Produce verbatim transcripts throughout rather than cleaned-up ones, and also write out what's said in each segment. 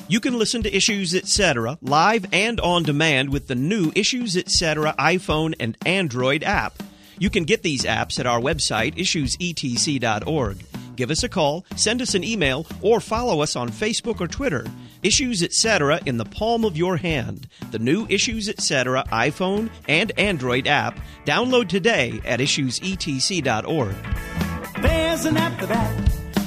You can listen to Issues Etc. live and on demand with the new Issues Etc. iPhone and Android app. You can get these apps at our website, issues e t c dot org. Give us a call, send us an email, or follow us on Facebook or Twitter. Issues Etc. in the palm of your hand. The new Issues Etc. iPhone and Android app. Download today at issues e t c dot org. There's an app for that.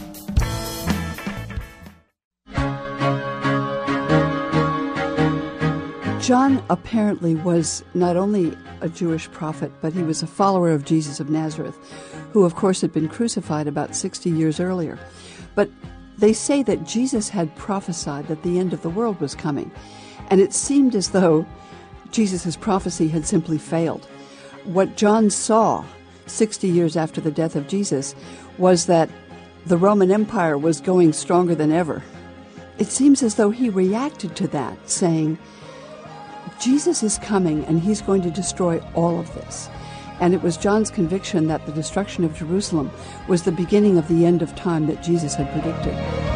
John apparently was not only a Jewish prophet, but he was a follower of Jesus of Nazareth, who, of course, had been crucified about sixty years earlier. But they say that Jesus had prophesied that the end of the world was coming, and it seemed as though Jesus' prophecy had simply failed. What John saw sixty years after the death of Jesus was that the Roman Empire was going stronger than ever. It seems as though he reacted to that, saying, Jesus is coming, and he's going to destroy all of this. And it was John's conviction that the destruction of Jerusalem was the beginning of the end of time that Jesus had predicted.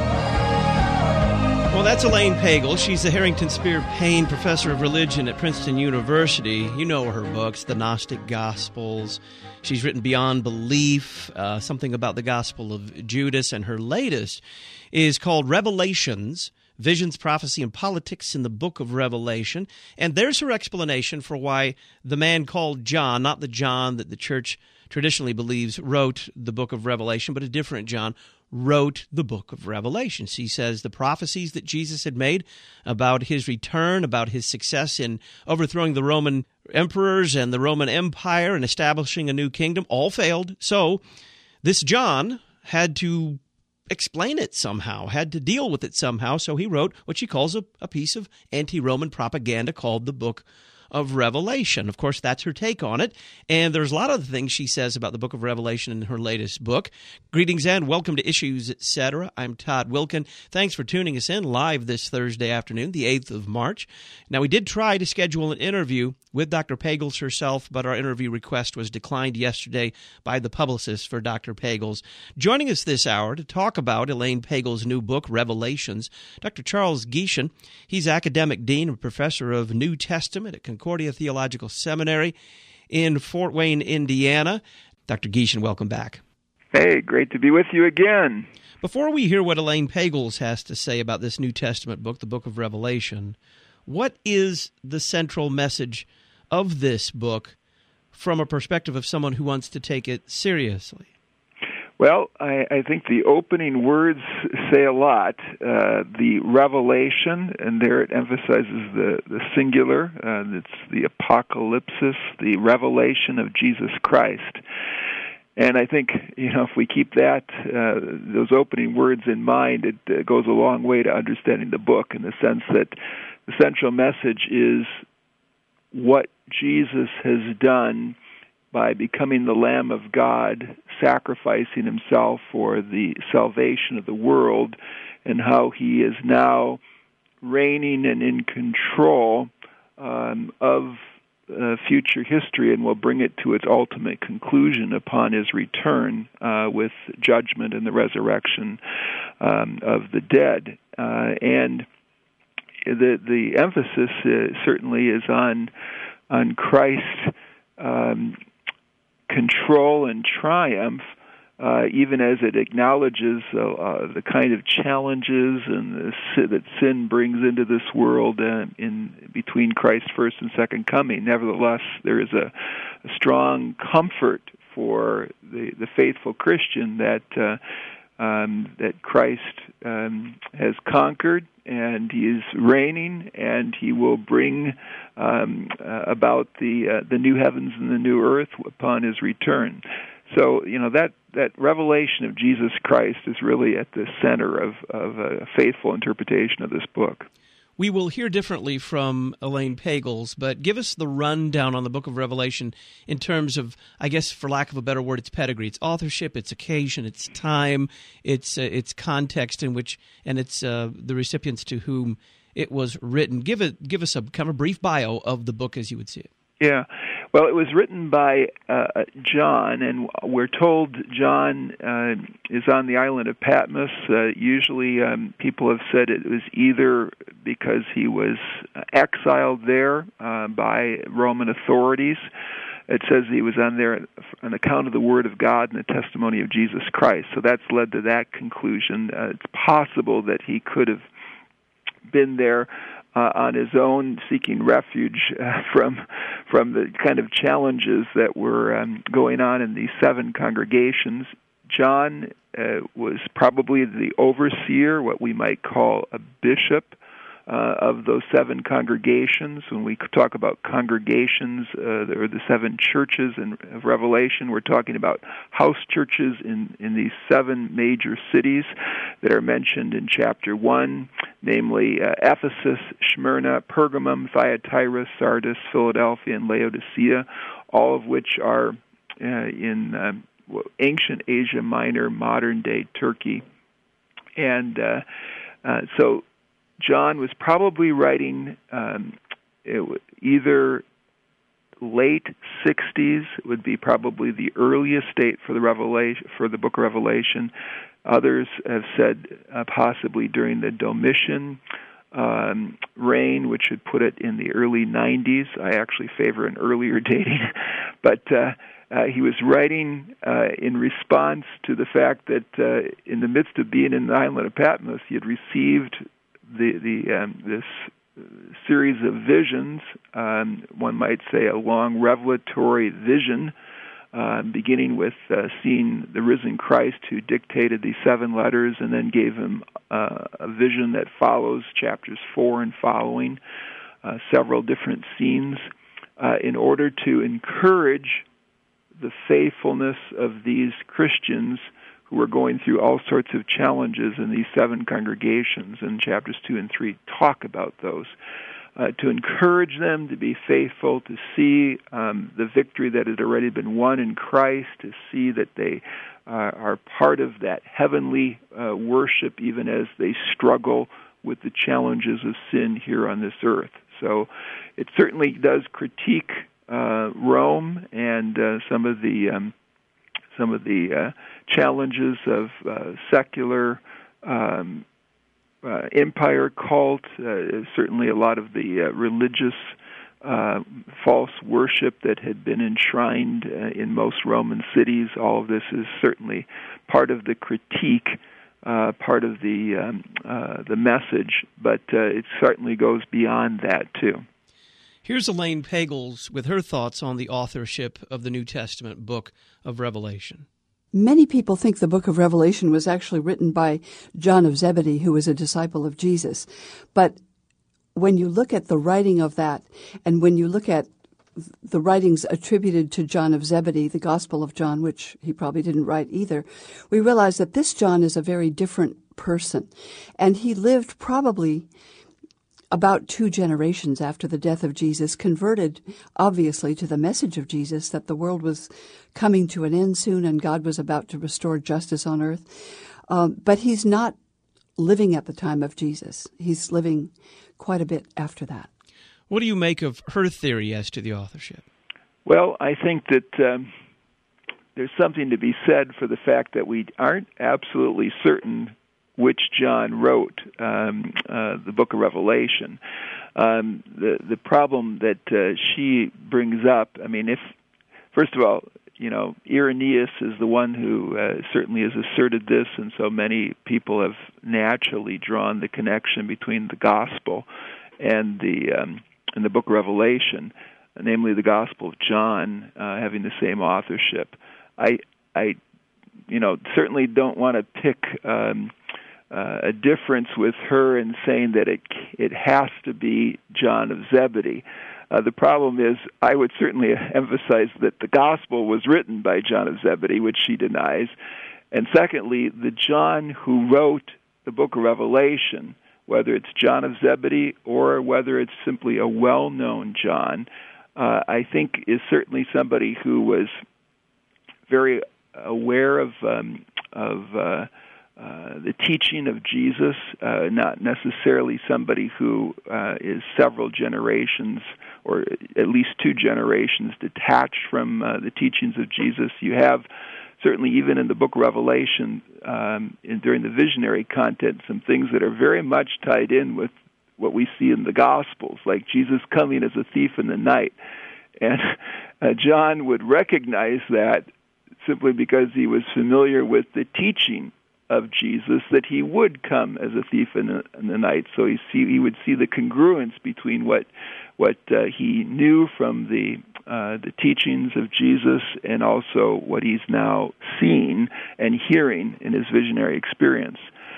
Well, that's Elaine Pagel. She's the Harrington Spear Payne Professor of Religion at Princeton University. You know her books, The Gnostic Gospels. She's written Beyond Belief, uh, something about the Gospel of Judas, and her latest is called Revelations, Visions, Prophecy, and Politics in the Book of Revelation. And there's her explanation for why the man called John, not the John that the church traditionally believes wrote the book of Revelation, but a different John, wrote the book of Revelation. He says the prophecies that Jesus had made about his return, about his success in overthrowing the Roman emperors and the Roman Empire and establishing a new kingdom, all failed. So this John had to explain it somehow, had to deal with it somehow, so he wrote what she calls a, a piece of anti-Roman propaganda called the Book of Revelation. Of course, that's her take on it, and there's a lot of things she says about the Book of Revelation in her latest book. Greetings and welcome to Issues Etc. I'm Todd Wilkin. Thanks for tuning us in live this Thursday afternoon, the eighth of March. Now, we did try to schedule an interview with Doctor Pagels herself, but our interview request was declined yesterday by the publicist for Doctor Pagels. Joining us this hour to talk about Elaine Pagel's new book, Revelations, Doctor Charles Gieshen. He's academic dean and professor of New Testament at Concordia Theological Seminary in Fort Wayne, Indiana. Doctor Gieshen, welcome back. Hey, great to be with you again. Before we hear what Elaine Pagels has to say about this New Testament book, the Book of Revelation, what is the central message of this book from a perspective of someone who wants to take it seriously? Well, I, I think the opening words say a lot. Uh, the revelation, and there it emphasizes the, the singular. Uh, it's the apocalypsis, the revelation of Jesus Christ. And I think, you know, if we keep that, uh, those opening words in mind, it uh, goes a long way to understanding the book, in the sense that the central message is what Jesus has done by becoming the Lamb of God, sacrificing himself for the salvation of the world, and how he is now reigning and in control um, of uh, future history, and will bring it to its ultimate conclusion upon his return uh, with judgment and the resurrection um, of the dead. Uh, and the the emphasis uh, certainly is on on Christ's um, control and triumph, uh, even as it acknowledges uh, uh, the kind of challenges and the sin, that sin brings into this world uh, in between Christ's first and second coming. Nevertheless, there is a, a strong comfort for the, the faithful Christian that uh, um, that Christ um, has conquered, and he is reigning, and he will bring um, uh, about the uh, the new heavens and the new earth upon his return. So, you know, that, that revelation of Jesus Christ is really at the center of, of a faithful interpretation of this book. We will hear differently from Elaine Pagels, but give us the rundown on the Book of Revelation in terms of, I guess, for lack of a better word, its pedigree, its authorship, its occasion, its time, its uh, its context in which, and its uh, the recipients to whom it was written. Give it, give us a kind of brief bio of the book as you would see it. Yeah. Well, it was written by uh, John, and we're told John uh, is on the island of Patmos. Uh, usually um, people have said it was either because he was exiled there uh, by Roman authorities. It says he was on there on account of the Word of God and the testimony of Jesus Christ. So that's led to that conclusion. Uh, it's possible that he could have been there Uh, on his own, seeking refuge uh, from from the kind of challenges that were um, going on in these seven congregations. John uh, was probably the overseer, what we might call a bishop, uh, of those seven congregations. When we talk about congregations, uh, or the seven churches in of Revelation, we're talking about house churches in, in these seven major cities that are mentioned in chapter one, namely uh, Ephesus, Smyrna, Pergamum, Thyatira, Sardis, Philadelphia, and Laodicea, all of which are uh, in uh, ancient Asia Minor, modern-day Turkey. And uh, uh, so John was probably writing um, it w- either late sixties, would be probably the earliest date for the Revelation, for the book of Revelation. Others have said uh, possibly during the Domitian um, reign, which would put it in the early nineties. I actually favor an earlier dating, but uh, uh, he was writing uh, in response to the fact that uh, in the midst of being in the island of Patmos, he had received the the um, this series of visions. Um, one might say a long revelatory vision, uh, beginning with uh, seeing the risen Christ who dictated these seven letters, and then gave him uh, a vision that follows chapters four and following, uh, several different scenes, uh, in order to encourage the faithfulness of these Christians who were going through all sorts of challenges in these seven congregations, and chapters two and three talk about those, uh, to encourage them to be faithful, to see um, the victory that had already been won in Christ, to see that they uh, are part of that heavenly uh, worship even as they struggle with the challenges of sin here on this earth. So it certainly does critique uh, Rome and uh, some of the um, some of the uh, challenges of uh, secular um, uh, empire cult, uh, certainly a lot of the uh, religious uh, false worship that had been enshrined uh, in most Roman cities. All of this is certainly part of the critique, uh, part of the um, uh, the message, but uh, it certainly goes beyond that too. Here's Elaine Pagels with her thoughts on the authorship of the New Testament book of Revelation. Many people think the book of Revelation was actually written by John of Zebedee, who was a disciple of Jesus. But when you look at the writing of that, and when you look at the writings attributed to John of Zebedee, the Gospel of John, which he probably didn't write either, we realize that this John is a very different person. And he lived probably about two generations after the death of Jesus, converted, obviously, to the message of Jesus that the world was coming to an end soon and God was about to restore justice on earth. Um, but he's not living at the time of Jesus. He's living quite a bit after that. What do you make of her theory as to the authorship? Well, I think that um, there's something to be said for the fact that we aren't absolutely certain which John wrote um, uh, the book of Revelation. Um, the the problem that uh, she brings up, I mean, if, first of all, you know, Irenaeus is the one who uh, certainly has asserted this, and so many people have naturally drawn the connection between the gospel and the um, and the book of Revelation, namely the Gospel of John uh, having the same authorship. I, I, you know, certainly don't want to pick Um, Uh, a difference with her in saying that it it has to be John of Zebedee. Uh, the problem is, I would certainly emphasize that the gospel was written by John of Zebedee, which she denies. And secondly, the John who wrote the book of Revelation, whether it's John of Zebedee or whether it's simply a well-known John, uh, I think is certainly somebody who was very aware of um, of uh, uh, the teaching of Jesus, uh, not necessarily somebody who uh, is several generations or at least two generations detached from uh, the teachings of Jesus. You have, certainly even in the book of Revelation, um, in, during the visionary content, some things that are very much tied in with what we see in the Gospels, like Jesus coming as a thief in the night. And uh, John would recognize that simply because he was familiar with the teaching of Jesus, that he would come as a thief in the, in the night. So he see he would see the congruence between what what uh, he knew from the uh, the teachings of Jesus and also what he's now seeing and hearing in his visionary experience.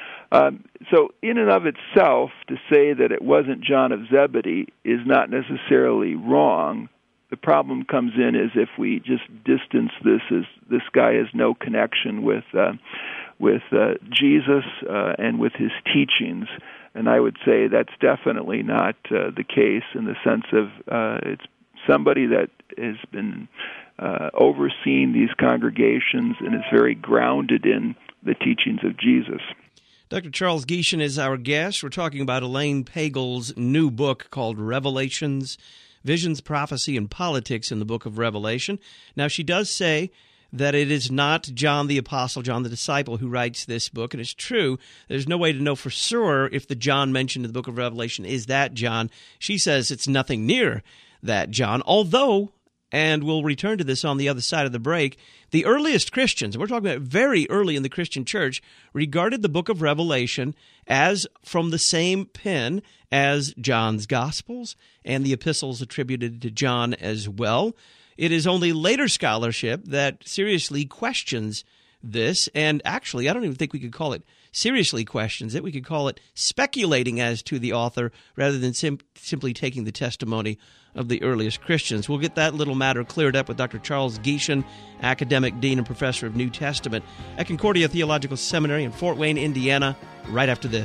Um, so in and of itself, to say that it wasn't John of Zebedee is not necessarily wrong. The problem comes in is if we just distance this as this guy has no connection with uh, with uh, Jesus uh, and with his teachings. And I would say that's definitely not uh, the case in the sense of uh, it's somebody that has been uh, overseeing these congregations and is very grounded in the teachings of Jesus. Doctor Charles Gieshen is our guest. We're talking about Elaine Pagel's new book called Revelations, Visions, Prophecy, and Politics in the Book of Revelation. Now, she does say that it is not John the Apostle, John the Disciple, who writes this book, and it's true. There's no way to know for sure if the John mentioned in the Book of Revelation is that John. She says it's nothing near that John, although, and we'll return to this on the other side of the break, the earliest Christians, we're talking about very early in the Christian church, regarded the Book of Revelation as from the same pen as John's Gospels and the epistles attributed to John as well. It is only later scholarship that seriously questions this, and actually, I don't even think we could call it seriously questions it. We could call it speculating as to the author rather than sim- simply taking the testimony of the earliest Christians. We'll get that little matter cleared up with Doctor Charles Gieshen, academic dean and professor of New Testament at Concordia Theological Seminary in Fort Wayne, Indiana, right after this.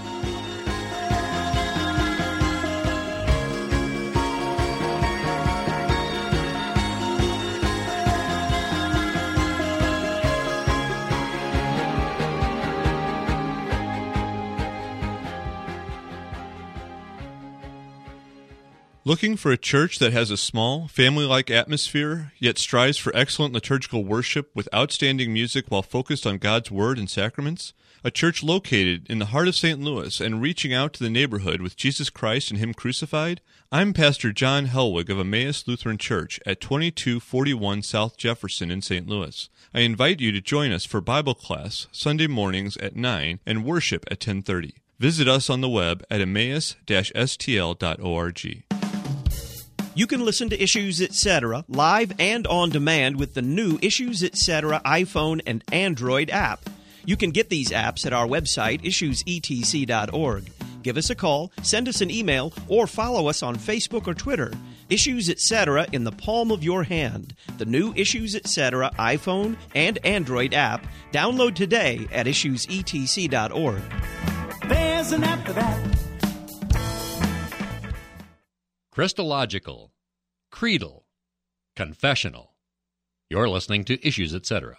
Looking for a church that has a small, family-like atmosphere, yet strives for excellent liturgical worship with outstanding music while focused on God's Word and sacraments? A church located in the heart of Saint Louis and reaching out to the neighborhood with Jesus Christ and Him crucified? I'm Pastor John Helwig of Emmaus Lutheran Church at twenty-two forty-one South Jefferson in Saint Louis. I invite you to join us for Bible class Sunday mornings at nine and worship at ten thirty. Visit us on the web at emmaus dash s t l dot org. You can listen to Issues Etc. live and on demand with the new Issues Etc. iPhone and Android app. You can get these apps at our website, issues e t c dot org. Give us a call, send us an email, or follow us on Facebook or Twitter. Issues Etc. in the palm of your hand. The new Issues Etc. iPhone and Android app. Download today at issues e t c dot org. There's an app for that. Christological, creedal, confessional. You're listening to Issues Etc.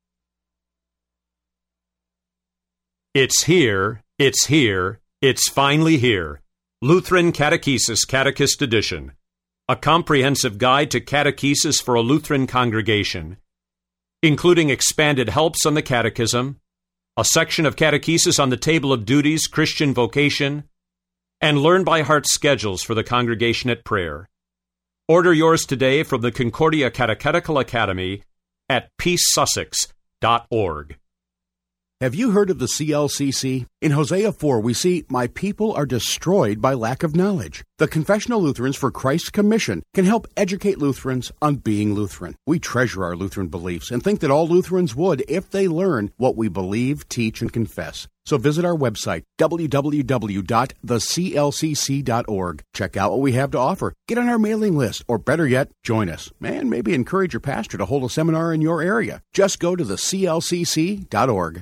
It's here, it's here, it's finally here. Lutheran Catechesis Catechist Edition. A comprehensive guide to catechesis for a Lutheran congregation, including expanded helps on the catechism, a section of catechesis on the table of duties, Christian vocation, and learn-by-heart schedules for the congregation at prayer. Order yours today from the Concordia Catechetical Academy at peace sussex dot org. Have you heard of the C L C C? In Hosea four, we see, "My people are destroyed by lack of knowledge." The Confessional Lutherans for Christ's Commission can help educate Lutherans on being Lutheran. We treasure our Lutheran beliefs and think that all Lutherans would if they learn what we believe, teach, and confess. So visit our website, w w w dot the c l c c dot org. Check out what we have to offer. Get on our mailing list, or better yet, join us. And maybe encourage your pastor to hold a seminar in your area. Just go to the c l c c dot org.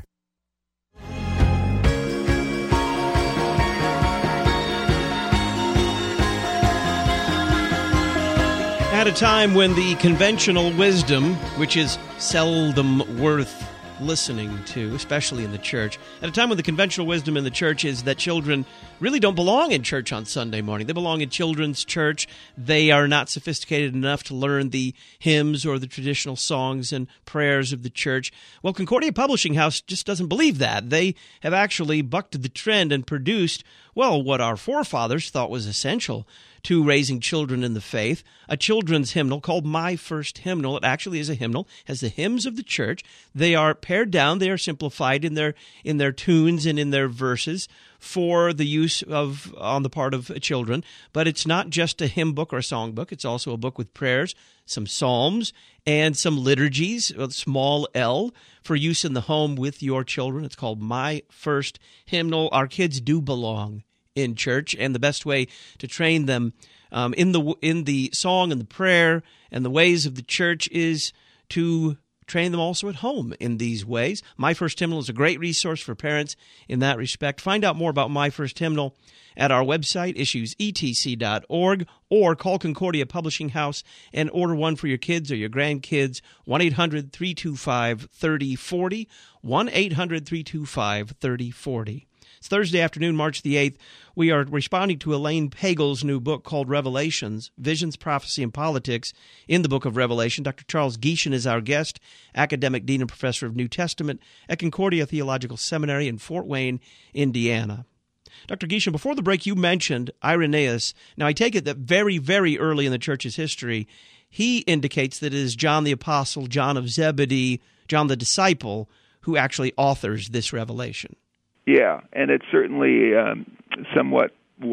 At a time when the conventional wisdom, which is seldom worth listening to, especially in the church, at a time when the conventional wisdom in the church is that children really don't belong in church on Sunday morning. They belong in children's church. They are not sophisticated enough to learn the hymns or the traditional songs and prayers of the church. Well, Concordia Publishing House just doesn't believe that. They have actually bucked the trend and produced, well, what our forefathers thought was essential to raising children in the faith, a children's hymnal called My First Hymnal. It actually is a hymnal, has the hymns of the church. They are pared down, they are simplified in their in their tunes and in their verses for the use of on the part of children. But it's not just a hymn book or a song book. It's also a book with prayers, some psalms, and some liturgies, small L, for use in the home with your children. It's called My First Hymnal. Our kids do belong in church, and the best way to train them um, in the in the song and the prayer and the ways of the church is to train them also at home in these ways. My First Hymnal is a great resource for parents in that respect. Find out more about My First Hymnal at our website, issues e t c dot org, or call Concordia Publishing House and order one for your kids or your grandkids, one eight hundred three two five three oh four oh, one eight hundred three two five three oh four oh. It's Thursday afternoon, March the eighth. We are responding to Elaine Pagel's new book called Revelations, Visions, Prophecy, and Politics in the Book of Revelation. Doctor Charles Gieschen is our guest, academic dean and professor of New Testament at Concordia Theological Seminary in Fort Wayne, Indiana. Doctor Gieschen, before the break, you mentioned Irenaeus. Now, I take it that very, very early in the church's history, he indicates that it is John the Apostle, John of Zebedee, John the disciple, who actually authors this revelation. Yeah, and it's certainly um, somewhat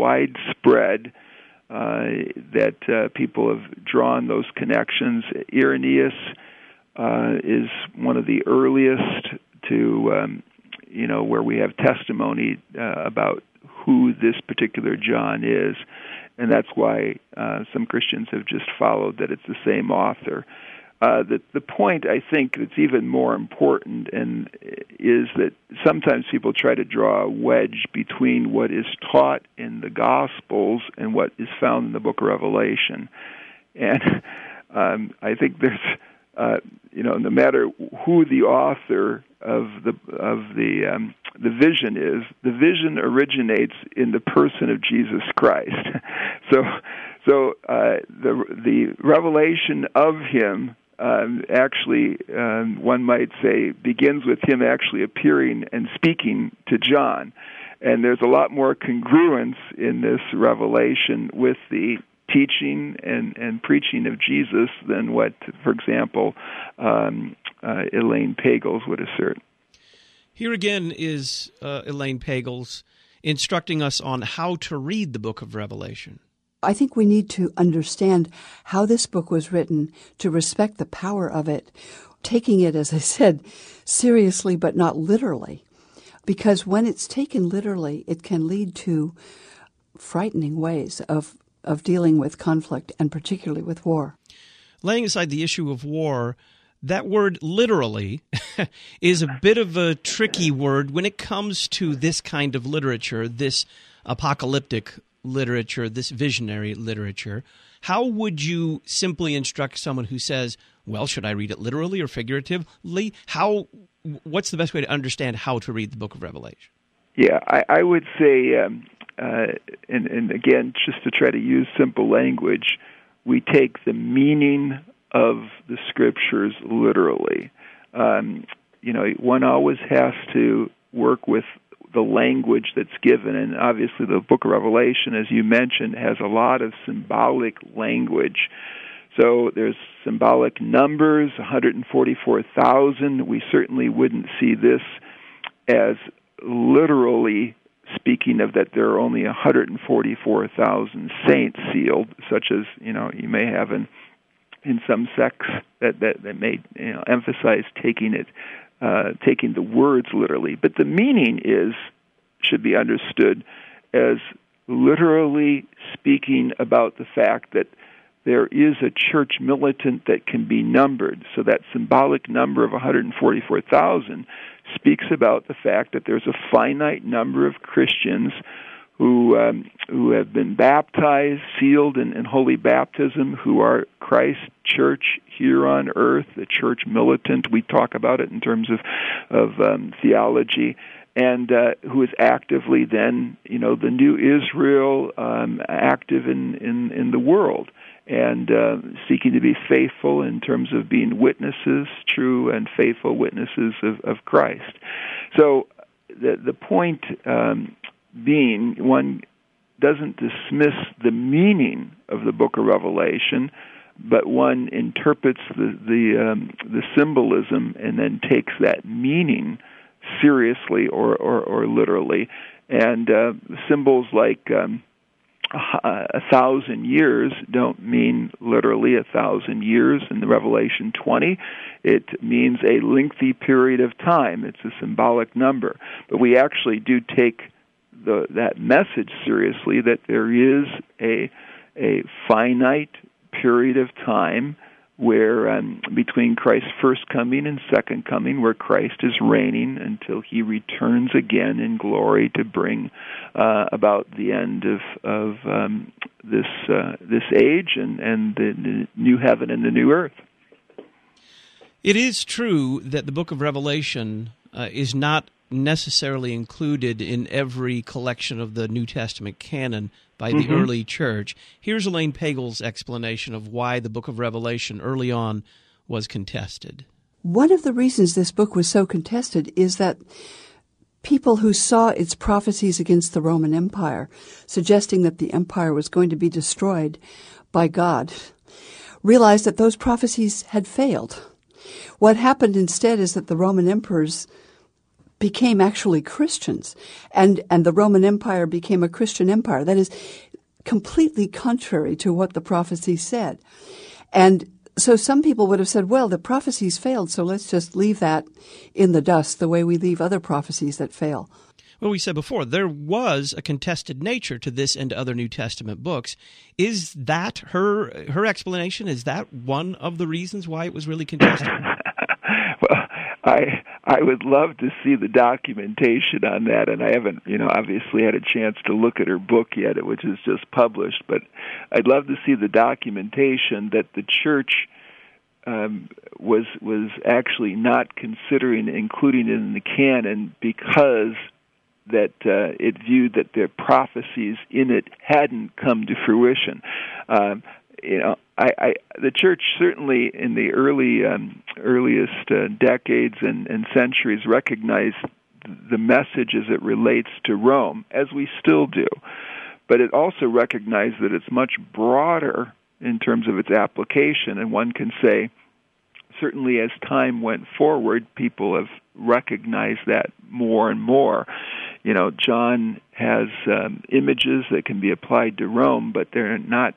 widespread uh, that uh, people have drawn those connections. Irenaeus uh, is one of the earliest to, um, you know, where we have testimony uh, about who this particular John is, and that's why uh, some Christians have just followed that it's the same author. Uh, the the point I think that's even more important and is that sometimes people try to draw a wedge between what is taught in the Gospels and what is found in the Book of Revelation, and um, I think there's uh, you know no matter who the author of the of the um, the vision is, the vision originates in the person of Jesus Christ. so so uh, the the revelation of him. Um, actually, um, one might say, begins with him actually appearing and speaking to John. And there's a lot more congruence in this revelation with the teaching and, and preaching of Jesus than what, for example, um, uh, Elaine Pagels would assert. Here again is uh, Elaine Pagels instructing us on how to read the book of Revelation. I think we need to understand how this book was written, to respect the power of it, taking it, as I said, seriously but not literally. Because when it's taken literally, it can lead to frightening ways of, of dealing with conflict, and particularly with war. Laying aside the issue of war, that word literally is a bit of a tricky word when it comes to this kind of literature, this apocalyptic literature, this visionary literature. How would you simply instruct someone who says, well, should I read it literally or figuratively? How? What's the best way to understand how to read the book of Revelation? Yeah, I, I would say, um, uh, and, and again, just to try to use simple language, we take the meaning of the Scriptures literally. Um, you know, one always has to work with the language that's given, and obviously the book of Revelation, as you mentioned, has a lot of symbolic language. So there's symbolic numbers, one hundred forty-four thousand. We certainly wouldn't see this as literally speaking of that there are only one hundred forty-four thousand saints sealed, such as, you know, you may have in in some sects that, that, that may, you know, emphasize taking it Uh, taking the words literally. But the meaning is, should be understood as literally speaking about the fact that there is a church militant that can be numbered. So that symbolic number of one hundred forty-four thousand speaks about the fact that there's a finite number of Christians who um, who have been baptized, sealed in, in holy baptism, who are Christ's church here on earth, the church militant. We talk about it in terms of of um, theology, and uh, who is actively then, you know, the new Israel, um, active in, in, in the world, and uh, seeking to be faithful in terms of being witnesses, true and faithful witnesses of, of Christ. So the the point um, being, one doesn't dismiss the meaning of the book of Revelation, but one interprets the the, um, the symbolism and then takes that meaning seriously or, or, or literally. And uh, symbols like um, a, a thousand years don't mean literally a thousand years in the Revelation twenty. It means a lengthy period of time. It's a symbolic number. But we actually do take the, that message seriously, that there is a a finite period of time where um, between Christ's first coming and second coming, where Christ is reigning until he returns again in glory to bring uh, about the end of of um, this uh, this age and, and the, the new heaven and the new earth. It is true that the book of Revelation uh, is not necessarily included in every collection of the New Testament canon by the mm-hmm. early church. Here's Elaine Pagel's explanation of why the book of Revelation early on was contested. One of the reasons this book was so contested is that people who saw its prophecies against the Roman Empire, suggesting that the empire was going to be destroyed by God, realized that those prophecies had failed. What happened instead is that the Roman emperors became actually Christians, and, and the Roman Empire became a Christian empire. That is completely contrary to what the prophecy said. And so some people would have said, well, the prophecies failed, so let's just leave that in the dust the way we leave other prophecies that fail. Well, we said before, there was a contested nature to this and other New Testament books. Is that her her explanation? Is that one of the reasons why it was really contested? Well, I I would love to see the documentation on that, and I haven't, you know, obviously had a chance to look at her book yet, which is just published, but I'd love to see the documentation that the church um, was was actually not considering including it in the canon because that uh, it viewed that the prophecies in it hadn't come to fruition. Um, you know, I, I, the church certainly in the early um, earliest uh, decades and, and centuries recognized the message as it relates to Rome, as we still do. But it also recognized that it's much broader in terms of its application, and one can say, certainly as time went forward, people have recognized that more and more. You know, John has um, images that can be applied to Rome, but they're not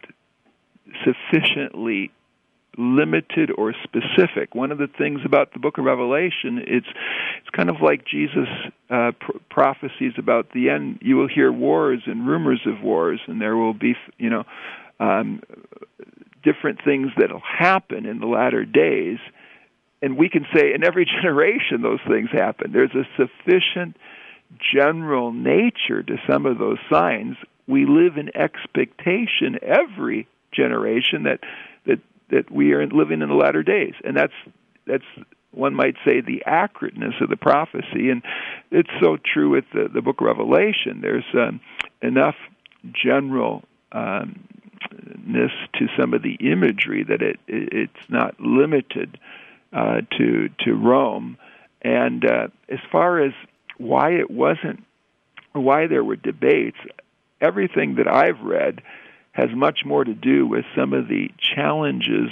sufficiently limited or specific. One of the things about the book of Revelation, it's it's kind of like Jesus' uh, pr- prophecies about the end. You will hear wars and rumors of wars, and there will be, you know, um, different things that will happen in the latter days. And we can say in every generation those things happen. There's a sufficient general nature to some of those signs. We live in expectation every generation that that that we are living in the latter days, and that's that's one might say the accurateness of the prophecy, and it's so true with the, the book of Revelation. There's um, enough generalness um, to some of the imagery that it, it it's not limited uh, to to Rome. And uh, as far as why it wasn't, why there were debates, everything that I've read has much more to do with some of the challenges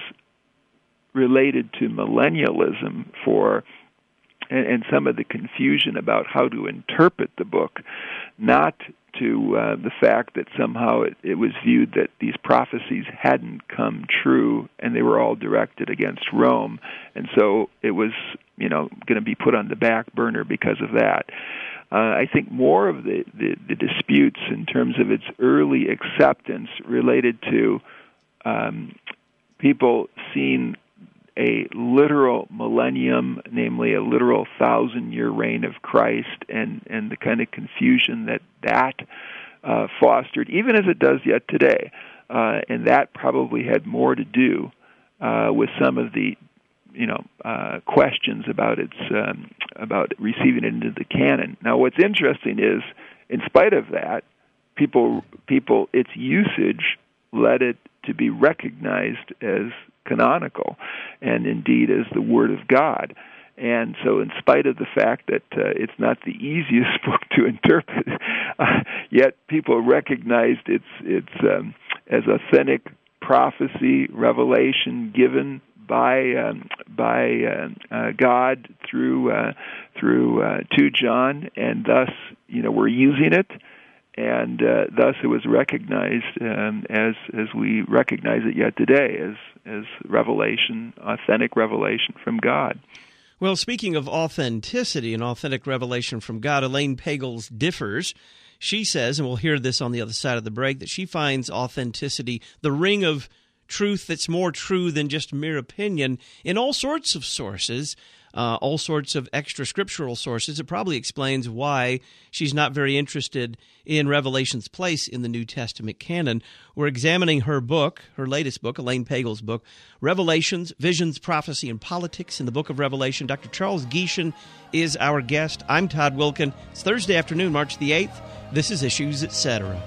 related to millennialism for, and, and some of the confusion about how to interpret the book, not to uh, the fact that somehow it, it was viewed that these prophecies hadn't come true and they were all directed against Rome, and so it was, you know, going to be put on the back burner because of that. Uh, I think more of the, the, the disputes in terms of its early acceptance related to um, people seeing a literal millennium, namely a literal thousand-year reign of Christ, and, and the kind of confusion that that uh, fostered, even as it does yet today. Uh, and that probably had more to do uh, with some of the, you know, uh, questions about its um, about receiving it into the canon. Now, what's interesting is, in spite of that, people people its usage led it to be recognized as canonical, and indeed as the Word of God. And so, in spite of the fact that uh, it's not the easiest book to interpret, uh, yet people recognized its its um, as authentic prophecy, revelation given by um, by uh, uh, God through uh, through uh, to John, and thus, you know, we're using it, and uh, thus it was recognized um, as as we recognize it yet today as as revelation, authentic revelation from God. Well, speaking of authenticity and authentic revelation from God, Elaine Pagels differs. She says, and we'll hear this on the other side of the break, that she finds authenticity, the ring of truth that's more true than just mere opinion, in all sorts of sources, uh, all sorts of extra scriptural sources. It probably explains why she's not very interested in Revelation's place in the New Testament canon. We're examining her book, her latest book, Elaine Pagels' book, Revelations, Visions, Prophecy, and Politics in the Book of Revelation. Doctor Charles Gieshin is our guest. I'm Todd Wilkin. It's Thursday afternoon, March the eighth. This is Issues, et cetera.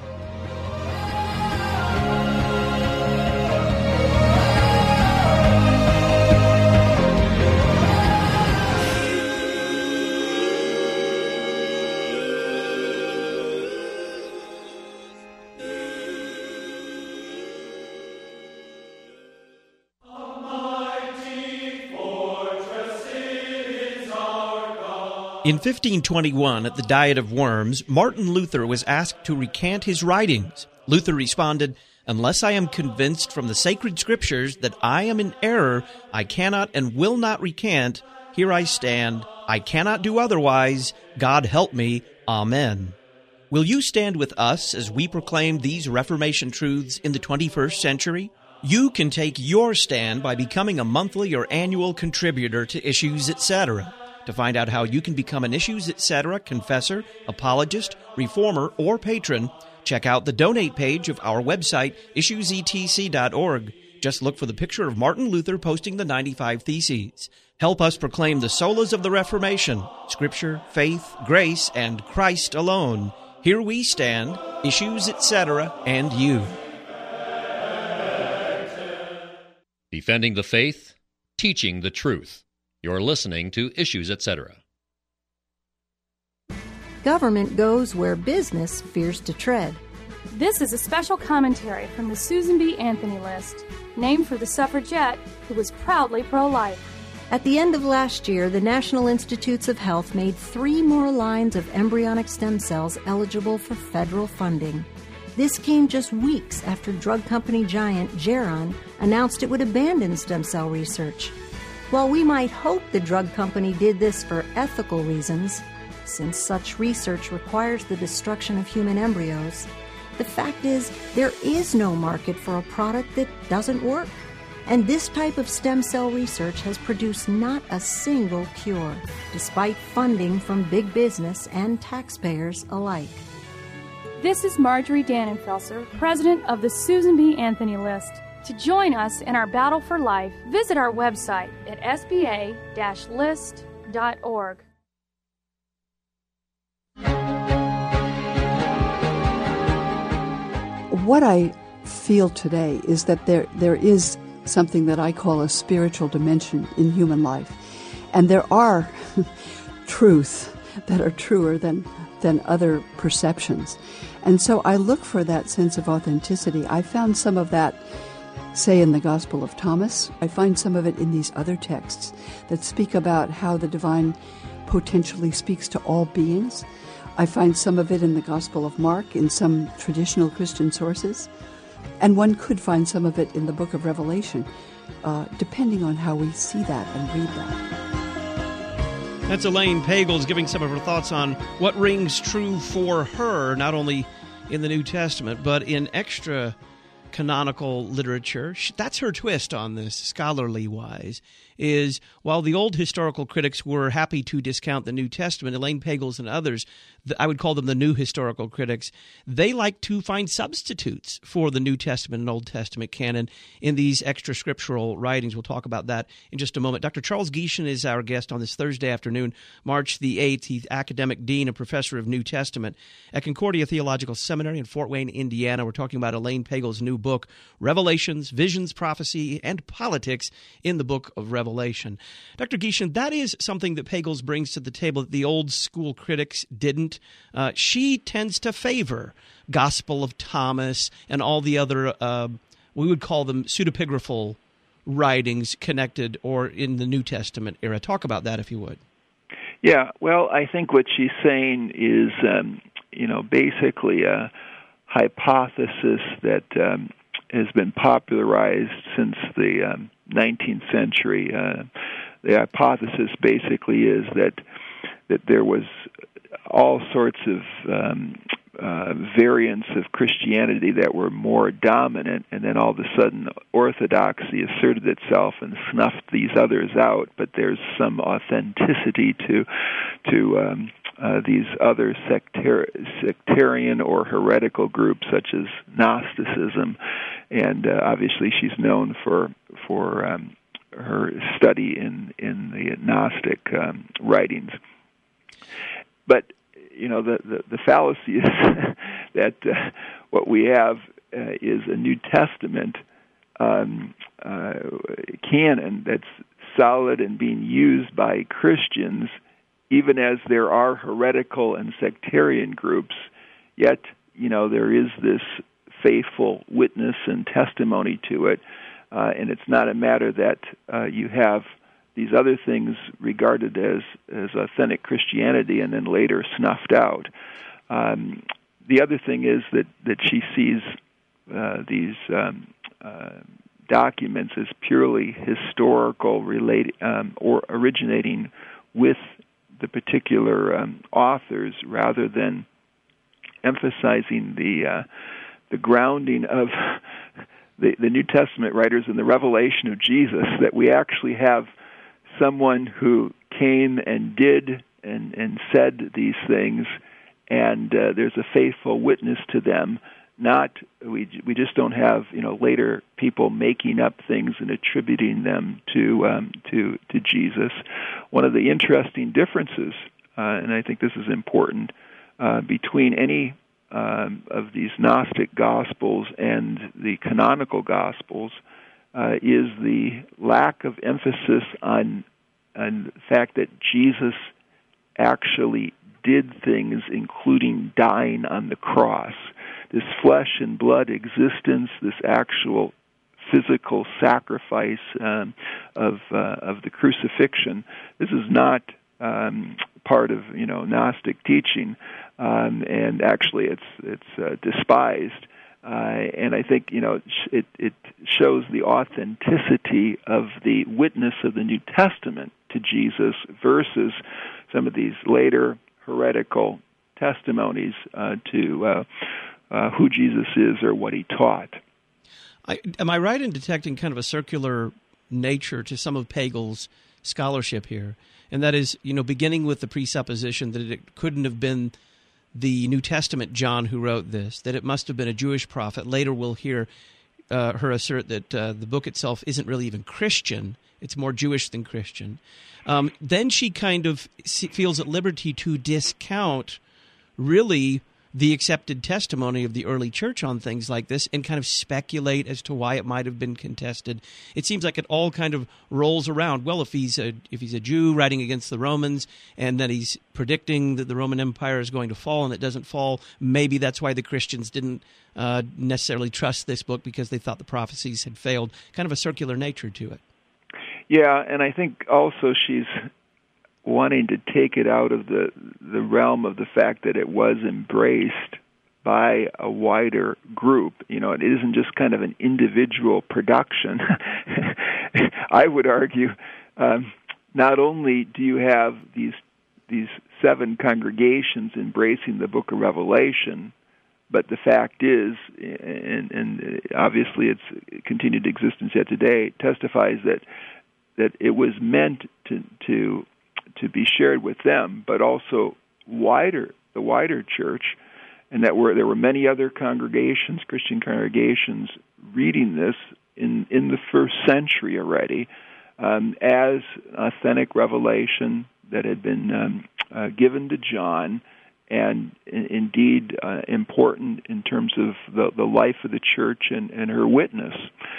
In fifteen twenty-one, at the Diet of Worms, Martin Luther was asked to recant his writings. Luther responded, "Unless I am convinced from the sacred scriptures that I am in error, I cannot and will not recant. Here I stand. I cannot do otherwise. God help me. Amen." Will you stand with us as we proclaim these Reformation truths in the twenty-first century? You can take your stand by becoming a monthly or annual contributor to Issues, et cetera. To find out how you can become an Issues, et cetera confessor, apologist, reformer, or patron, check out the donate page of our website, issues e t c dot org. Just look for the picture of Martin Luther posting the ninety-five Theses. Help us proclaim the solas of the Reformation, Scripture, faith, grace, and Christ alone. Here we stand, Issues, et cetera, and you. Defending the faith, teaching the truth. You're listening to Issues, et cetera. Government goes where business fears to tread. This is a special commentary from the Susan B. Anthony List, named for the suffragette who was proudly pro-life. At the end of last year, the National Institutes of Health made three more lines of embryonic stem cells eligible for federal funding. This came just weeks after drug company giant Geron announced it would abandon stem cell research. While we might hope the drug company did this for ethical reasons, since such research requires the destruction of human embryos, the fact is there is no market for a product that doesn't work. And this type of stem cell research has produced not a single cure, despite funding from big business and taxpayers alike. This is Marjorie Dannenfelser, president of the Susan B. Anthony List. To join us in our battle for life, visit our website at s b a dash list dot org. What I feel today is that there there is something that I call a spiritual dimension in human life. And there are truths that are truer than, than other perceptions. And so I look for that sense of authenticity. I found some of that, say, in the Gospel of Thomas. I find some of it in these other texts that speak about how the divine potentially speaks to all beings. I find some of it in the Gospel of Mark, in some traditional Christian sources. And one could find some of it in the book of Revelation, uh, depending on how we see that and read that. That's Elaine Pagels giving some of her thoughts on what rings true for her, not only in the New Testament, but in extra canonical literature. That's her twist on this, scholarly-wise, is while the old historical critics were happy to discount the New Testament, Elaine Pagels and others, I would call them the new historical critics, they like to find substitutes for the New Testament and Old Testament canon in these extra scriptural writings. We'll talk about that in just a moment. Doctor Charles Gieshen is our guest on this Thursday afternoon, March the eighth. He's academic dean and professor of New Testament at Concordia Theological Seminary in Fort Wayne, Indiana. We're talking about Elaine Pagels' new book, Revelations, Visions, Prophecy, and Politics in the Book of Revelation. Doctor Gieshen, that is something that Pagels brings to the table that the old school critics didn't. Uh, she tends to favor Gospel of Thomas and all the other, uh, we would call them pseudepigraphal writings connected or in the New Testament era. Talk about that if you would. Yeah, well, I think what she's saying is, um, you know, basically a hypothesis that um, has been popularized since the um, nineteenth century. Uh, the hypothesis basically is that that there was all sorts of um, uh, variants of Christianity that were more dominant, and then all of a sudden orthodoxy asserted itself and snuffed these others out. But there's some authenticity to to um, uh, these other sectar- sectarian or heretical groups, such as Gnosticism, and uh, obviously she's known for for um, her study in in the Gnostic um, writings. But, you know, the, the, the fallacy is that uh, what we have uh, is a New Testament um, uh, canon that's solid and being used by Christians, even as there are heretical and sectarian groups, yet, you know, there is this faithful witness and testimony to it, uh, and it's not a matter that uh, you have these other things regarded as, as authentic Christianity and then later snuffed out. Um, the other thing is that, that she sees uh, these um, uh, documents as purely historical, relate, um, or originating with the particular um, authors rather than emphasizing the uh, the grounding of the, the New Testament writers and the revelation of Jesus, that we actually have someone who came and did and, and said these things, and uh, there's a faithful witness to them. Not we we just don't have you know later people making up things and attributing them to um, to to Jesus. One of the interesting differences, uh, and I think this is important, uh, between any um, of these Gnostic Gospels and the canonical Gospels, Uh, is the lack of emphasis on, on the fact that Jesus actually did things, including dying on the cross. This flesh and blood existence, this actual physical sacrifice um, of uh, of the crucifixion. This is not um, part of you know Gnostic teaching, um, and actually it's it's uh, despised. Uh, and I think, you know, it, it shows the authenticity of the witness of the New Testament to Jesus versus some of these later heretical testimonies uh, to uh, uh, who Jesus is or what he taught. I, am I right in detecting kind of a circular nature to some of Pagels' scholarship here? And that is, you know, beginning with the presupposition that it couldn't have been the New Testament John who wrote this, that it must have been a Jewish prophet. Later we'll hear uh, her assert that uh, the book itself isn't really even Christian. It's more Jewish than Christian. Um, then she kind of feels at liberty to discount really the accepted testimony of the early church on things like this and kind of speculate as to why it might have been contested. It seems like it all kind of rolls around. Well, if he's a if he's a Jew writing against the Romans and that he's predicting that the Roman Empire is going to fall and it doesn't fall, maybe that's why the Christians didn't uh, necessarily trust this book because they thought the prophecies had failed. Kind of a circular nature to it. Yeah, and I think also she's wanting to take it out of the the realm of the fact that it was embraced by a wider group. You know, it isn't just kind of an individual production. I would argue, um, not only do you have these these seven congregations embracing the Book of Revelation, but the fact is, and, and obviously its continued existence yet today, testifies that that it was meant to to to be shared with them, but also wider the wider church, and that were there were many other congregations, Christian congregations, reading this in in the first century already um, as authentic revelation that had been um, uh, given to John, and in, indeed uh, important in terms of the, the life of the church and, and her witness.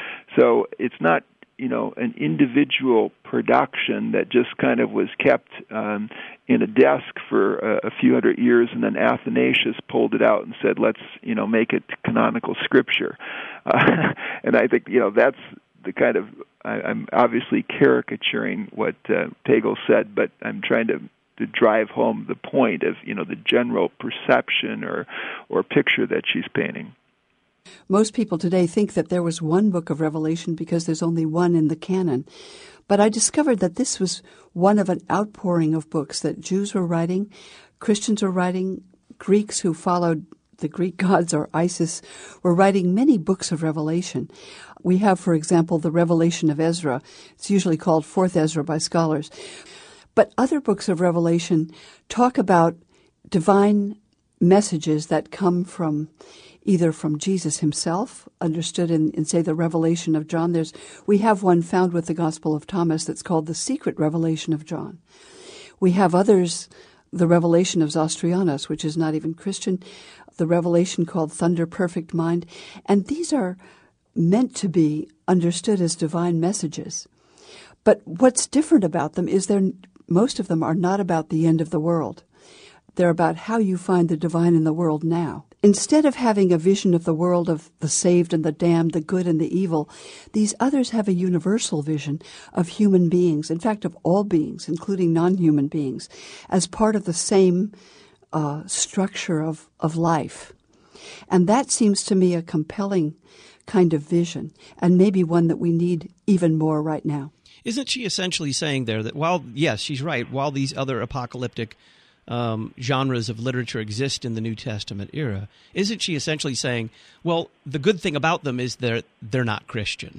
So it's not, you know, an individual production that just kind of was kept um, in a desk for a, a few hundred years, and then Athanasius pulled it out and said, let's, you know, make it canonical scripture. Uh, and I think, you know, that's the kind of, I, I'm obviously caricaturing what uh, Pagel said, but I'm trying to to drive home the point of, you know, the general perception or or picture that she's painting. Most people today think that there was one book of Revelation because there's only one in the canon. But I discovered that this was one of an outpouring of books that Jews were writing, Christians were writing, Greeks who followed the Greek gods or Isis were writing many books of Revelation. We have, for example, the Revelation of Ezra. It's usually called Fourth Ezra by scholars. But other books of Revelation talk about divine messages that come from either from Jesus himself, understood in, in, say, the Revelation of John. There's we have one found with the Gospel of Thomas that's called the Secret Revelation of John. We have others, the Revelation of Zostrianos, which is not even Christian, the revelation called Thunder Perfect Mind. And these are meant to be understood as divine messages. But what's different about them is they're most of them are not about the end of the world. They're about how you find the divine in the world now. Instead of having a vision of the world of the saved and the damned, the good and the evil, these others have a universal vision of human beings, in fact of all beings, including non-human beings, as part of the same uh, structure of, of life. And that seems to me a compelling kind of vision, and maybe one that we need even more right now. Isn't she essentially saying there that while, yes, she's right, while these other apocalyptic um, genres of literature exist in the New Testament era, isn't she essentially saying, well, the good thing about them is they're, they're not Christian?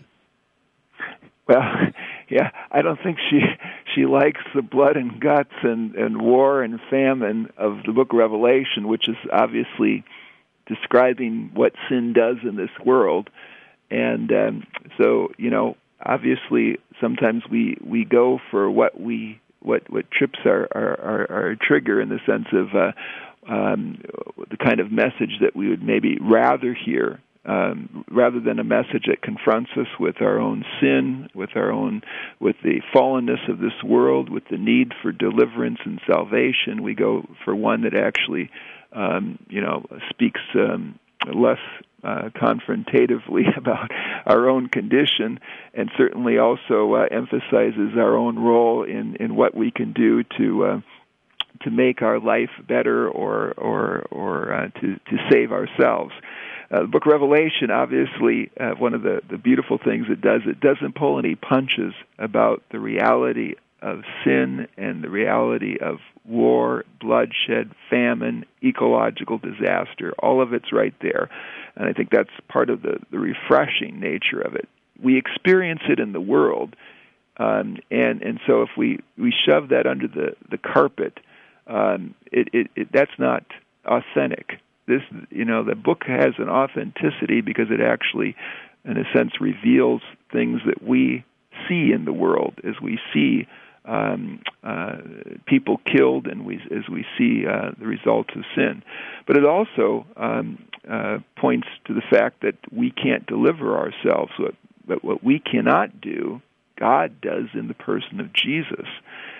Well, yeah, I don't think she she likes the blood and guts and, and war and famine of the book of Revelation, which is obviously describing what sin does in this world. And um, so, you know, obviously, sometimes we, we go for what we what what trips our our, our, our trigger in the sense of uh, um, the kind of message that we would maybe rather hear, um, rather than a message that confronts us with our own sin, with our own with the fallenness of this world, with the need for deliverance and salvation. We go for one that actually, um, you know, speaks um, less Uh, confrontatively about our own condition, and certainly also uh, emphasizes our own role in, in what we can do to uh, to make our life better or or or uh, to to save ourselves. Uh, the book of Revelation, obviously, uh, one of the, the beautiful things it does, it doesn't pull any punches about the reality of sin and the reality of war, bloodshed, famine, ecological disaster. All of it's right there. And I think that's part of the, the refreshing nature of it. We experience it in the world, um, and and so if we, we shove that under the, the carpet, um, it, it, it that's not authentic. This, you know, the book has an authenticity because it actually, in a sense, reveals things that we see in the world as we see Um, uh, people killed, and we, as we see uh, the results of sin. But it also um, uh, points to the fact that we can't deliver ourselves. But, but what we cannot do, God does in the person of Jesus.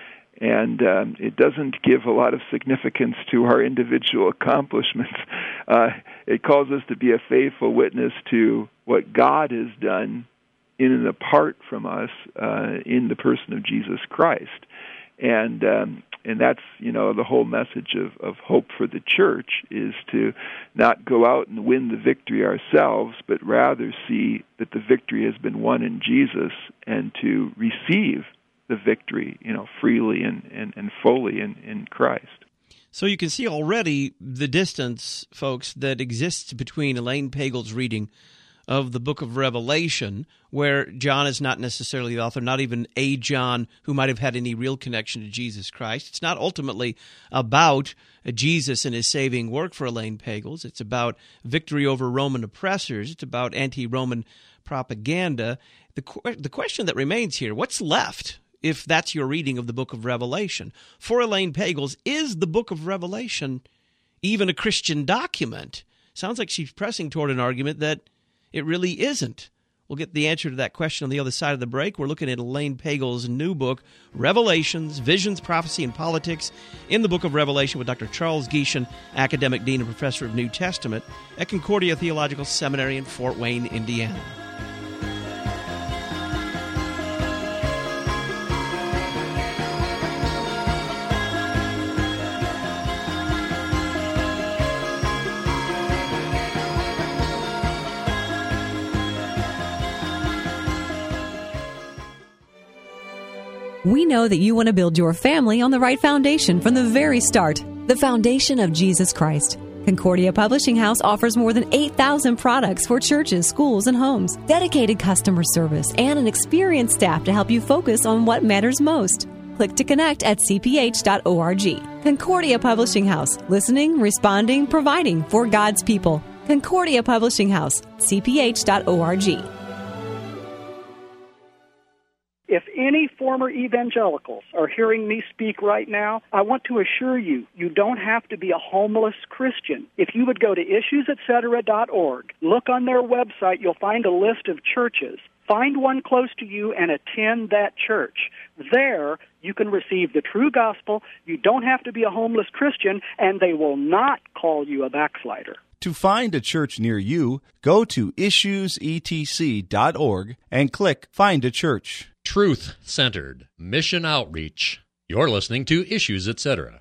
And um, it doesn't give a lot of significance to our individual accomplishments. Uh, it calls us to be a faithful witness to what God has done in and apart from us uh, in the person of Jesus Christ. And um, and that's, you know, the whole message of, of hope for the church is to not go out and win the victory ourselves, but rather see that the victory has been won in Jesus and to receive the victory, you know, freely and, and, and fully in, in Christ. So you can see already the distance, folks, that exists between Elaine Pagel's reading of the book of Revelation, where John is not necessarily the author, not even a John who might have had any real connection to Jesus Christ. It's not ultimately about Jesus and his saving work for Elaine Pagels. It's about victory over Roman oppressors. It's about anti-Roman propaganda. The, the question that remains here, what's left if that's your reading of the book of Revelation? For Elaine Pagels, is the book of Revelation even a Christian document? Sounds like she's pressing toward an argument that it really isn't. We'll get the answer to that question on the other side of the break. We're looking at Elaine Pagel's new book, Revelations, Visions, Prophecy, and Politics in the Book of Revelation with Doctor Charles Gieshen, Academic Dean and Professor of New Testament at Concordia Theological Seminary in Fort Wayne, Indiana. We know that you want to build your family on the right foundation from the very start, the foundation of Jesus Christ. Concordia Publishing House offers more than eight thousand products for churches, schools, and homes, dedicated customer service, and an experienced staff to help you focus on what matters most. Click to connect at c p h dot org. Concordia Publishing House, listening, responding, providing for God's people. Concordia Publishing House, c p h dot org. If any former evangelicals are hearing me speak right now, I want to assure you, you don't have to be a homeless Christian. If you would go to issues et cetera dot org, look on their website, you'll find a list of churches. Find one close to you and attend that church. There, you can receive the true gospel. You don't have to be a homeless Christian, and they will not call you a backslider. To find a church near you, go to issues e t c dot org and click Find a Church. Truth-centered mission outreach. You're listening to Issues, et cetera.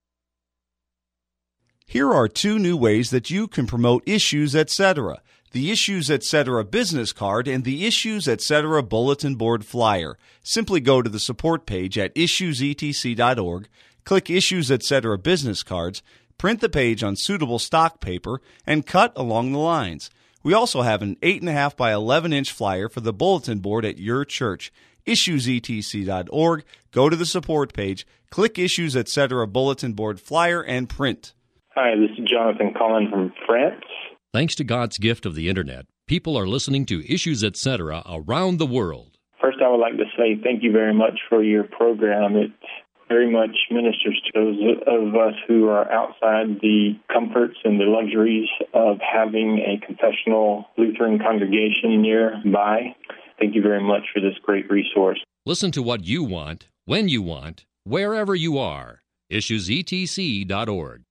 Here are two new ways that you can promote Issues, et cetera. The Issues, et cetera business card and the Issues, et cetera bulletin board flyer. Simply go to the support page at issues e t c dot org, click Issues, et cetera business cards, print the page on suitable stock paper, and cut along the lines. We also have an eight point five by eleven inch flyer for the bulletin board at your church. issues e t c dot org, go to the support page, click Issues, et cetera bulletin board flyer, and print. Hi, this is Jonathan calling from France. Thanks to God's gift of the Internet, people are listening to Issues, et cetera around the world. First, I would like to say thank you very much for your program. It very much ministers to those of us who are outside the comforts and the luxuries of having a confessional Lutheran congregation nearby. Thank you very much for this great resource. Listen to what you want, when you want, wherever you are. issues e t c dot org.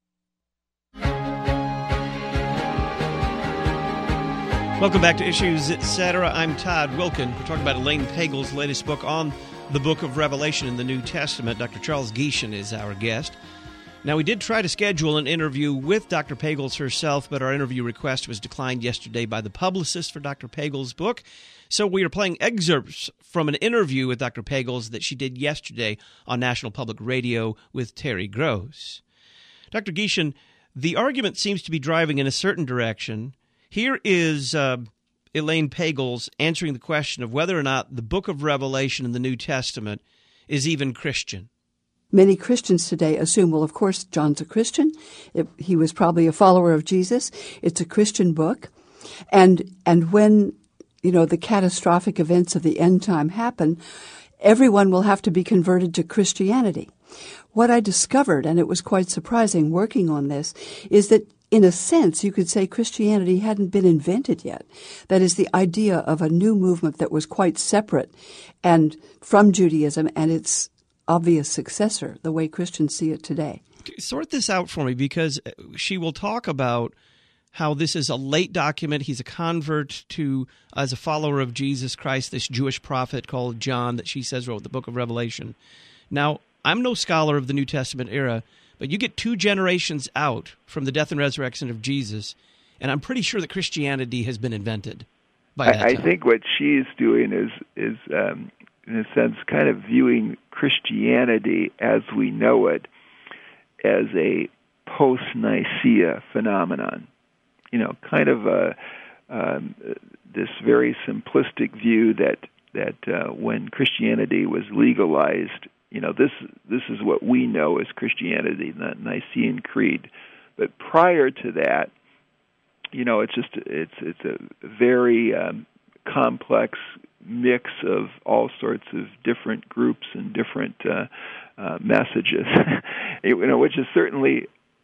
Welcome back to Issues, et cetera. I'm Todd Wilkin. We're talking about Elaine Pagel's latest book on the book of Revelation in the New Testament. Doctor Charles Gieshen is our guest. Now, we did try to schedule an interview with Doctor Pagels herself, but our interview request was declined yesterday by the publicist for Doctor Pagel's book. So we are playing excerpts from an interview with Doctor Pagels that she did yesterday on National Public Radio with Terry Gross. Doctor Gieshen, the argument seems to be driving in a certain direction. Here is uh, Elaine Pagels answering the question of whether or not the book of Revelation in the New Testament is even Christian. Many Christians today assume, well, of course, John's a Christian. It, he was probably a follower of Jesus. It's a Christian book. And and when, you know, the catastrophic events of the end time happen, everyone will have to be converted to Christianity. What I discovered, and it was quite surprising working on this, is that in a sense, you could say Christianity hadn't been invented yet. That is, the idea of a new movement that was quite separate and from Judaism and its obvious successor, the way Christians see it today. Sort this out for me, because she will talk about how this is a late document. He's a convert to, as a follower of Jesus Christ, this Jewish prophet called John that she says wrote the book of Revelation. Now, I'm no scholar of the New Testament era, but you get two generations out from the death and resurrection of Jesus, and I'm pretty sure that Christianity has been invented by that I, time. I think what she's doing is, is um, in a sense, kind of viewing Christianity as we know it as a post-Nicaea phenomenon. You know, kind of a, um, this very simplistic view that that uh, when Christianity was legalized, you know, this this is what we know as Christianity, the Nicene Creed. But prior to that, you know, it's just it's it's a very um, complex mix of all sorts of different groups and different uh, uh, messages, you know, which is certainly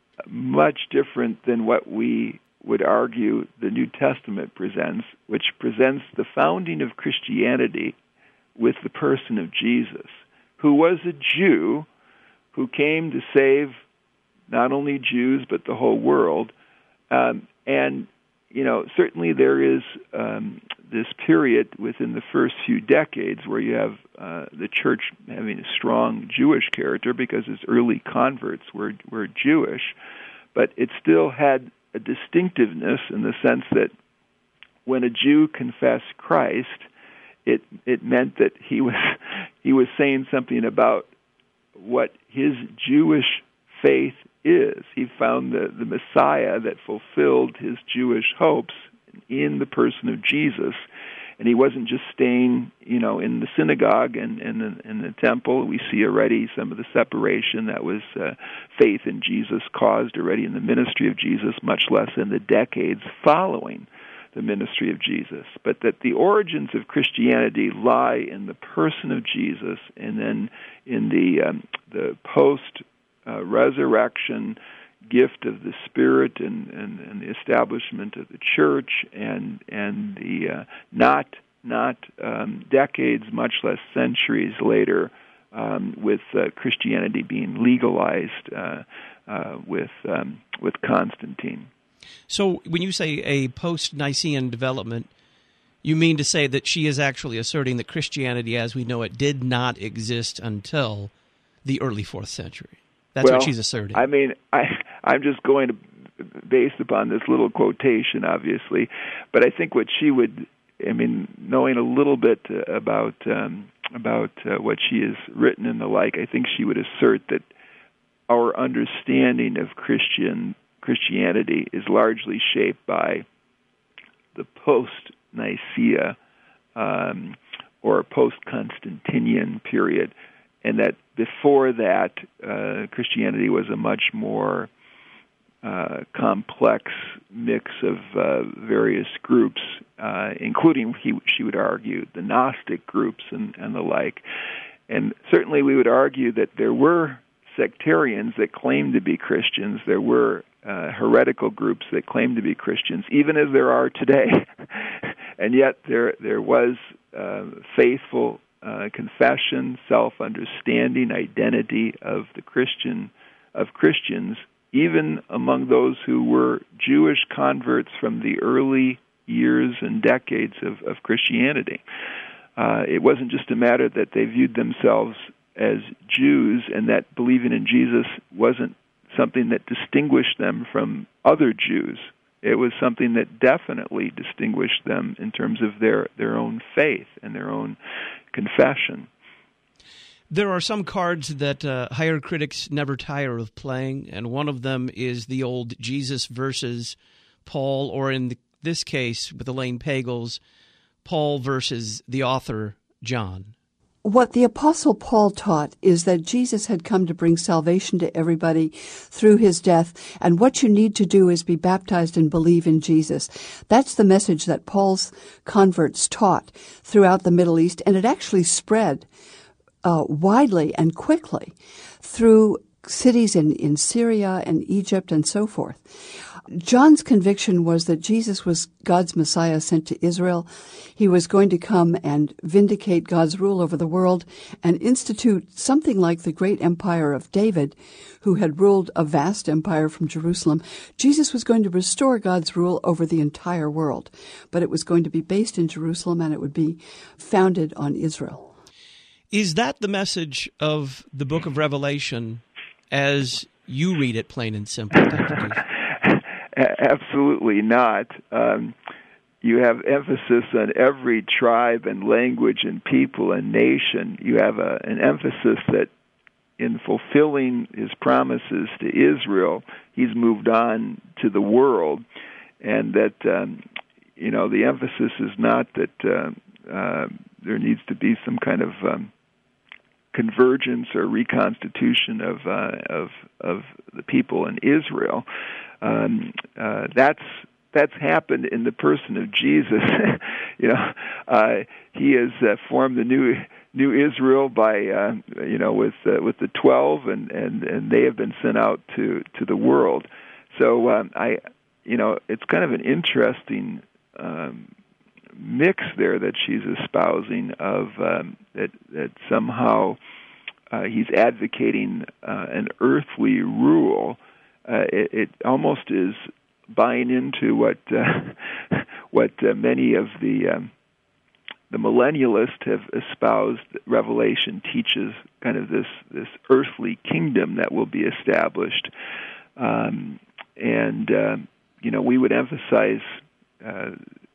much different than what we would argue the New Testament presents, which presents the founding of Christianity with the person of Jesus, who was a Jew who came to save not only Jews but the whole world. Um, and, you know, certainly there is um, this period within the first few decades where you have uh, the church having a strong Jewish character because its early converts were, were Jewish, but it still had a distinctiveness in the sense that when a Jew confessed Christ, it it meant that he was he was saying something about what his Jewish faith is. He found the, the Messiah that fulfilled his Jewish hopes in the person of Jesus. And he wasn't just staying, you know, in the synagogue and, and in, in the temple. We see already some of the separation that was uh, faith in Jesus caused already in the ministry of Jesus, much less in the decades following the ministry of Jesus. But that the origins of Christianity lie in the person of Jesus, and then in the um, the post uh, resurrection gift of the Spirit and, and, and the establishment of the church, and and the uh, not not um, decades, much less centuries later, um, with uh, Christianity being legalized uh, uh, with um, with Constantine. So, when you say a post-Nicene development, you mean to say that she is actually asserting that Christianity, as we know it, did not exist until the early fourth century. That's well, what she's asserting. I mean, I, I'm just going to, based upon this little quotation, obviously, but I think what she would, I mean, knowing a little bit uh, about um, about uh, what she has written and the like, I think she would assert that our understanding of Christian Christianity is largely shaped by the post-Nicaea um, or post-Constantinian period, and that before that, uh, Christianity was a much more uh, complex mix of uh, various groups, uh, including, he, she would argue, the Gnostic groups and, and the like. And certainly we would argue that there were sectarians that claimed to be Christians. There were uh, heretical groups that claimed to be Christians, even as there are today. And yet there there was uh, faithful Uh, confession, self-understanding, identity of the Christian, of Christians, even among those who were Jewish converts from the early years and decades of, of Christianity. Uh, it wasn't just a matter that they viewed themselves as Jews and that believing in Jesus wasn't something that distinguished them from other Jews. It was something that definitely distinguished them in terms of their, their own faith and their own confession. There are some cards that uh, higher critics never tire of playing, and one of them is the old Jesus versus Paul, or in the, this case, with Elaine Pagels, Paul versus the author, John. What the Apostle Paul taught is that Jesus had come to bring salvation to everybody through his death, and what you need to do is be baptized and believe in Jesus. That's the message that Paul's converts taught throughout the Middle East, and it actually spread uh, widely and quickly through cities in, in Syria and Egypt and so forth. John's conviction was that Jesus was God's Messiah sent to Israel. He was going to come and vindicate God's rule over the world and institute something like the great empire of David, who had ruled a vast empire from Jerusalem. Jesus was going to restore God's rule over the entire world, but it was going to be based in Jerusalem and it would be founded on Israel. Is that the message of the book of Revelation as you read it, plain and simple, Doctor Duce? Absolutely not. Um, you have emphasis on every tribe and language and people and nation. You have a, an emphasis that in fulfilling his promises to Israel, he's moved on to the world, and that um, you know the emphasis is not that uh, uh, there needs to be some kind of um, convergence or reconstitution of uh, of of the people in Israel. Um, uh, that's that's happened in the person of Jesus. you know, uh, he has uh, formed the new new Israel by uh, you know with uh, with the twelve, and, and, and they have been sent out to, to the world. So um, I, you know, it's kind of an interesting um, mix there that she's espousing of um, that that somehow uh, he's advocating uh, an earthly rule. Uh, it, it almost is buying into what uh, what uh, many of the um, the millennialists have espoused. Revelation teaches kind of this this earthly kingdom that will be established, um, and uh, you know we would emphasize uh,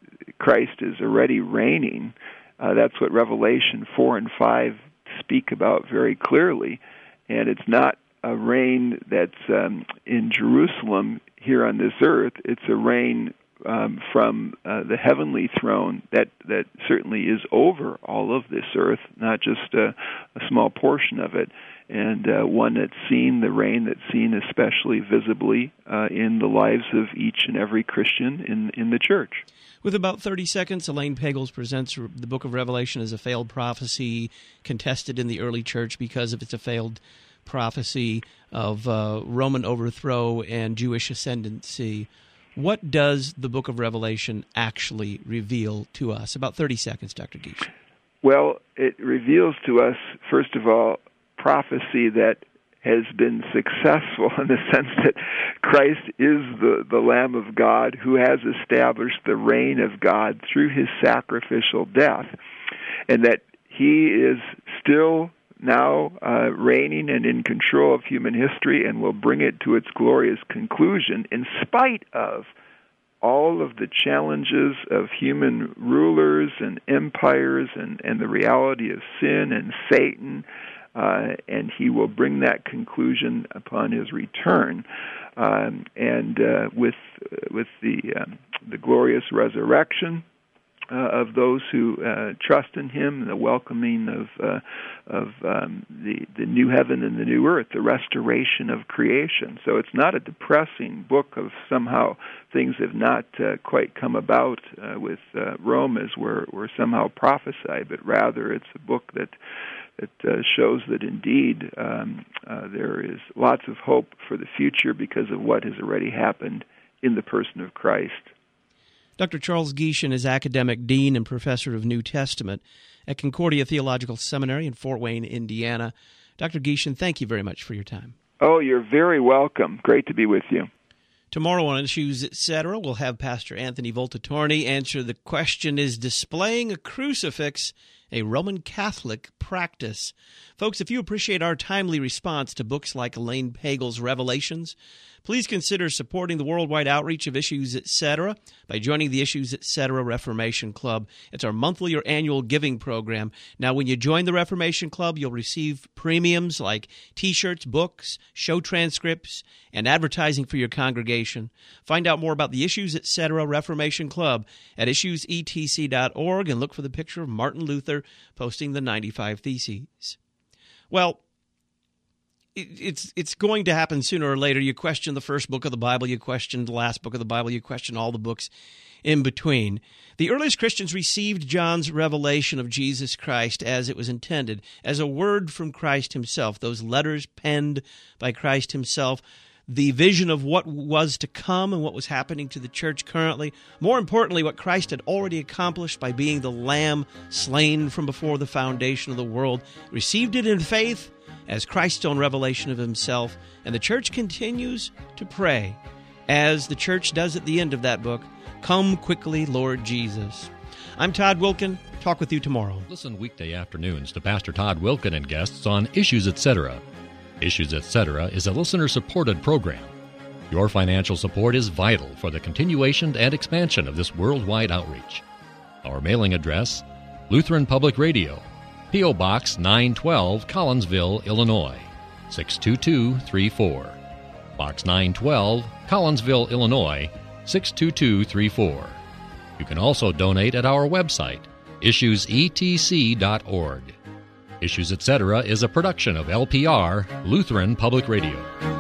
Christ is already reigning. Uh, that's what Revelation four and five speak about very clearly, and it's not a reign that's um, in Jerusalem here on this earth. It's a reign um, from uh, the heavenly throne that, that certainly is over all of this earth, not just a, a small portion of it, and uh, one that's seen, the reign that's seen especially visibly uh, in the lives of each and every Christian in, in the church. With about thirty seconds, Elaine Pagels presents the book of Revelation as a failed prophecy, contested in the early church because of it's a failed prophecy of uh, Roman overthrow and Jewish ascendancy. What does the book of Revelation actually reveal to us? About thirty seconds, Doctor Gish. Well, it reveals to us, first of all, prophecy that has been successful in the sense that Christ is the, the Lamb of God who has established the reign of God through his sacrificial death, and that he is still now uh, reigning and in control of human history and will bring it to its glorious conclusion in spite of all of the challenges of human rulers and empires and, and the reality of sin and Satan, uh, and he will bring that conclusion upon his return. Um, and uh, with uh, with the um, the glorious resurrection Uh, of those who uh, trust in him, the welcoming of uh, of um, the the new heaven and the new earth, the restoration of creation. So it's not a depressing book of somehow things have not uh, quite come about uh, with uh, Rome as were, were somehow prophesied, but rather it's a book that that uh, shows that indeed um, uh, there is lots of hope for the future because of what has already happened in the person of Christ. Doctor Charles Gieshen is academic dean and professor of New Testament at Concordia Theological Seminary in Fort Wayne, Indiana. Doctor Gieshen, thank you very much for your time. Oh, you're very welcome. Great to be with you. Tomorrow on Issues, et cetera, we'll have Pastor Anthony Voltatorni answer the question, is displaying a crucifix a Roman Catholic practice? Folks, if you appreciate our timely response to books like Elaine Pagels' Revelations, please consider supporting the worldwide outreach of Issues, et cetera by joining the Issues, et cetera Reformation Club. It's our monthly or annual giving program. Now, when you join the Reformation Club, you'll receive premiums like T-shirts, books, show transcripts, and advertising for your congregation. Find out more about the Issues, et cetera Reformation Club at issues e t c dot org and look for the picture of Martin Luther posting the ninety-five Theses. Well, It's it's going to happen sooner or later. You question the first book of the Bible, you question the last book of the Bible, you question all the books in between. The earliest Christians received John's revelation of Jesus Christ as it was intended, as a word from Christ himself, those letters penned by Christ himself, the vision of what was to come and what was happening to the church currently. More importantly, what Christ had already accomplished by being the Lamb slain from before the foundation of the world. Received it in faith as Christ's own revelation of himself, and the church continues to pray, as the church does at the end of that book, "Come quickly, Lord Jesus." I'm Todd Wilkin. Talk with you tomorrow. Listen weekday afternoons to Pastor Todd Wilkin and guests on Issues, et cetera. Issues, et cetera is a listener-supported program. Your financial support is vital for the continuation and expansion of this worldwide outreach. Our mailing address, Lutheran Public Radio, P O. Box nine twelve, Collinsville, Illinois, six two two three four. Box nine twelve, Collinsville, Illinois, six two two three four. You can also donate at our website, issues e t c dot org. Issues Etc. is a production of L P R, Lutheran Public Radio.